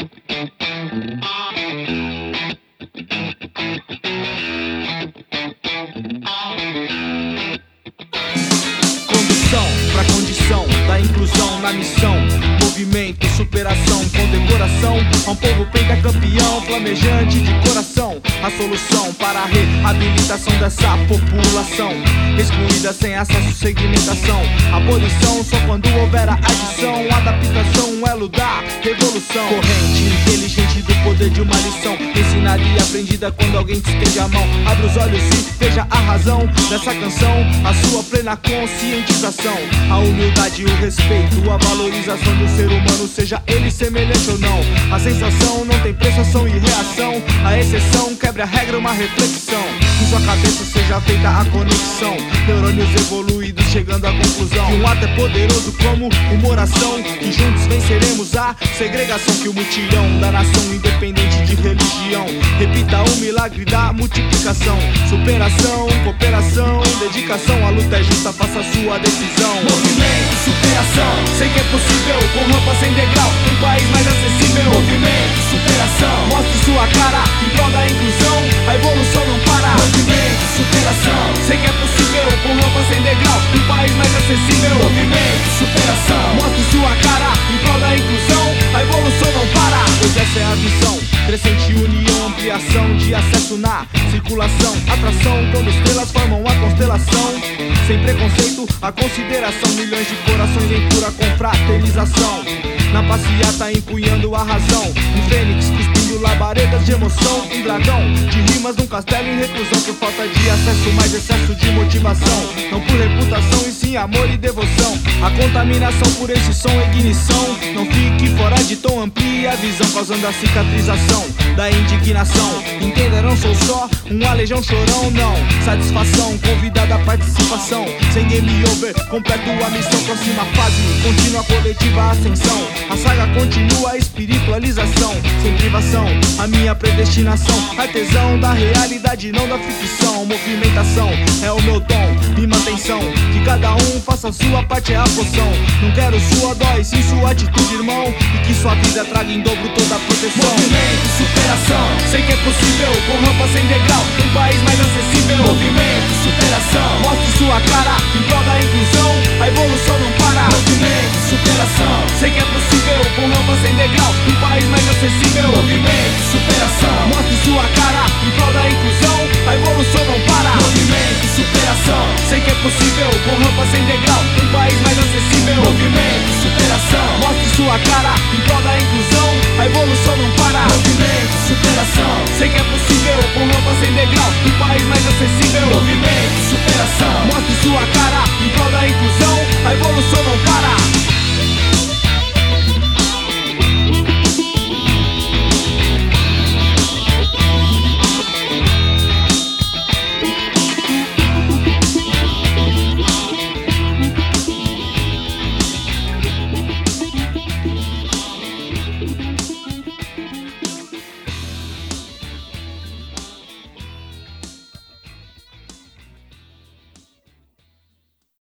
Condução pra condição da inclusão na missão. Movimento, superação, condecoração a um povo pentacampeão, flamejante de coração. A solução para a reabilitação dessa população excluída sem acesso, segmentação. Abolição só quando houver a adição. Adaptação, um elo da revolução. Corrente inteligente do poder de uma lição ensinada e aprendida quando alguém te estende a mão. Abre os olhos e veja a razão dessa canção. A sua plena conscientização, a humildade e o respeito, a valorização do ser humano, seja ele semelhante ou não. A sensação não tem preço, ação e reação. A exceção quebra a regra, uma reflexão. Em sua cabeça seja feita a conexão. Neurônios evoluídos chegando à conclusão que um ato é poderoso como uma oração. Que juntos venceremos a segregação. Que o mutirão da nação, independente de religião, repita o milagre da multiplicação. Superação, cooperação, dedicação. A luta é justa, faça a sua decisão. Movimento, superação, sei que é possível. Com rampa sem degrau, um país mais acessível. Movimento, superação, mostre sua cara em prol da inclusão. A evolução não para. Movimento, superação, sei que é possível. Com rampa sem degrau, um país mais acessível. Movimento, superação, mostre sua cara em prol da inclusão. A evolução não para. Pois essa é a visão, crescente união, ampliação de acesso na circulação. Atração quando estrelas formam a constelação. Sem preconceito, a consideração. Milhões de corações em pura confraternização. Na passeata empunhando a razão. Um fênix cuspindo labaredas de emoção. Um dragão de rimas num castelo em reclusão. Por falta de acesso, mais excesso de motivação. Não por reputação e sim amor e devoção. A contaminação por esse som é ignição. Não fique fora de tom, amplie a visão, causando a cicatrização da indignação. Entenda, não sou só um aleijão chorão, não. Satisfação, convidada a participação. Sem game over, completo a missão. Próxima fase, contínua coletiva ascensão. A saga continua, a espiritualização. Sem privação, a minha predestinação. Artesão da realidade, não da ficção. Movimentação é o meu dom, me manutenção. Que cada um faça a sua parte, é a poção. Não quero sua dó e sim sua atitude, irmão. E que sua vida traga em dobro toda a proteção. Movimento, superação, sei que é possível. Com rampa sem degrau, um país mais acessível. Movimento, superação, mostre sua cara em prol da inclusão. A evolução não para. Movimento, superação, sei que é possível. Com rampa sem degrau, um país mais acessível. Movimento,